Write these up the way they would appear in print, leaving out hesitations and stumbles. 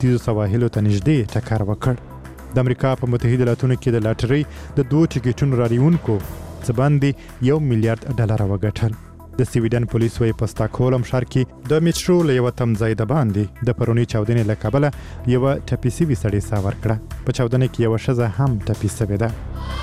ختیځو سواحلو ته نږدې ټکر وکړ. د امریکا په متحده ایالاتونو کې د لاټرۍ د 2 ټکټونو راریونکو څه باندې $1 میلیارډ وګټل. د سویډن پولیس وايي په سټاکهولم ښار کې د میټرو له یوه تمځای د باندې د پرونی چاودنې له کبله یوه ټپي سوي سړي ساه ورکړه. په چاودنه کې یوه ښځه هم ټپي سوې ده.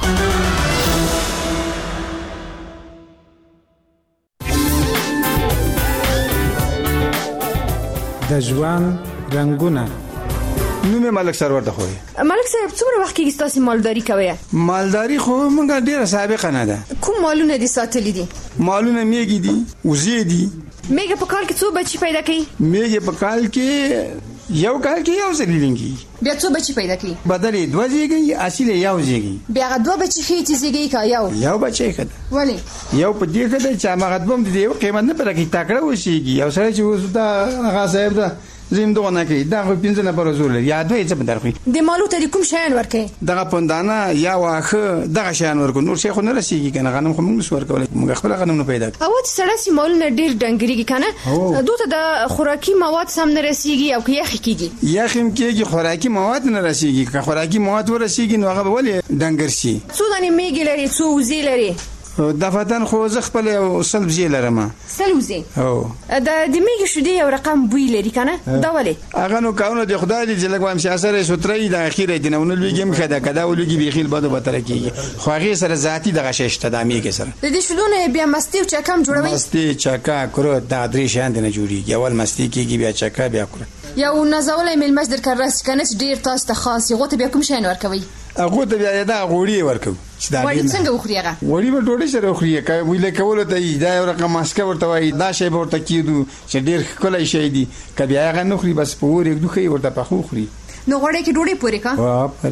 د ژوند رنګونه. نوم ملک سرور ته خوې. ملک صاحب څومره وخت کې تاسو مالداري کوئ؟ مالداري خو موږ ډیره سابقه نه ده. کوم مالونه دي ساتلي دي؟ مالونه میږي دي، وزې دي. میږي په کال کې څو بچي پیدا کوي؟ میږي په کال کې یو ځلیږي. بیا څو بچي پیدا کوي؟ بدلې 2 زیږي، اصلي یو زیږي. بیا 2 بچي خېټې زیږي کا یو بچي کده. ولی یو په دې کده چې هغه بم دي یو قیمت نه پرې کې تاکړه وشيږي. یو سره چې وستا هغه صاحب دا زم دوه نه کوي دا خو 15 نفر زول یا دوی څه بدرخي. د مالو ته کوم شیان ورکې؟ دغه پندانه یا واخه دغه شیان ورکو. نور شي خو نه رسیږي کنه. غنم خو موږ ورکول موږ خپل غنم نه پیدا. او چې سړی سي مالونه ډیر ډنګريږي کنه. دوته د خوراکي مواد سم نه رسیږي او کې یخ کیږي. یخم کېږي خوراکي مواد نه رسیږي. که خوراکي مواد ورسیږي نو هغه ولې ډنګر شي. څو دانې میږي لري، څو وزې لري؟ د فتن خو زه خپل سلبزی لرم. سلبزی د میږي شدي یو رقم بوی لري کنه. دا ولې هغه نو کاونه د خدای دې چې لګوم سیاسره ستري د اخیره دي نو لویږي مخده کدا ولګي بخیل بده به تر کېږي. خو هغه سره ذاتی دغه ششته د میږي سره د دې شلونه بیا مستی او چکم جوړوي. مستی چکا کرو د درې شاند نه جوړیږي. اول مستی کېږي بیا چکا بیا کرو. یو نازولې مل مجدر کراس کنه ډیر تاسو ته خاص یو ته بیا کوم شین ورکوي؟ هغه ته بیا دا غوړی ورکو. چې دا څنګه وخوري هغه؟ غوړی به ډوډۍ سره وخوري. کوي ویل کول ته دا یو رقم ماسکه ورته وای. دا شی به ورته کیدو چې ډیر کولای شي دي. کبي هغه نه خوري بس پور یک دوه ورته پخو خوري. نو غوړی کې ډوډۍ پورې کا؟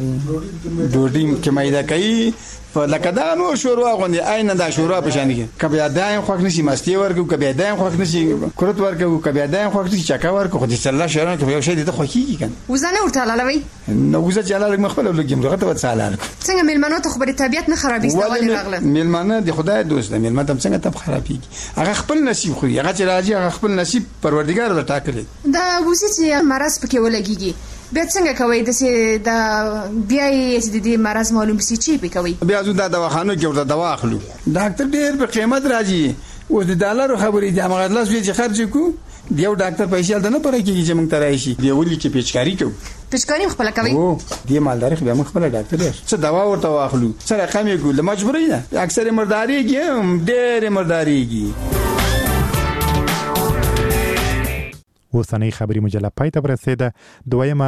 ډوډۍ کې مایده کوي. لکه دا نو شوروا غوندي عین دا شوروا په شان کې. کبي دایم خوښ نشي مستی ورکو. کبي دایم خوښ نشي کرت ورکو. کبي دایم خوښ نشي چکا ورکو. خو دې الله شهران کې یو شی دې خوښيږي کنه. وزنه ورته لالوي. نو وزه چې الله مخبل لګیم دغه ته وڅاله. څنګه ملمنو ته خبره طبيعت نه خرابې استوالي راغله. ملمنه د خدای دوست ده. ملمنه تم څنګه تب خرابېږي. هغه خپل نصیب خوري. هغه چې راځي هغه خپل نصیب پروردګار له ټاکلې. دا وزه چې مرز پکې ولګيږي. بیا څنګه کوي د بیا یې د دې مرز معلوم سي چی به کوي؟ بیا زو د دواخانو کې ورته دوا اخلو. ډاکټر ډېر په قیمت راځي. او د ډالر خبرې د هغه لاس وی چې خرج کو دیو ډاکټر پیسې الته نه پره کېږي چې موږ ترای شي. دی ولي چې پیچکاری کو. پیچکاری خپل کوي. او دی مالداري خو موږ خپل ډاکټر یې څه دوا ورته واخلو. سره رقم یې ګول مجبورې ده. اکثر مرداریږي ډېر مرداریږي. اوسنۍ خبري مجله پای ته ورسېده. دویمه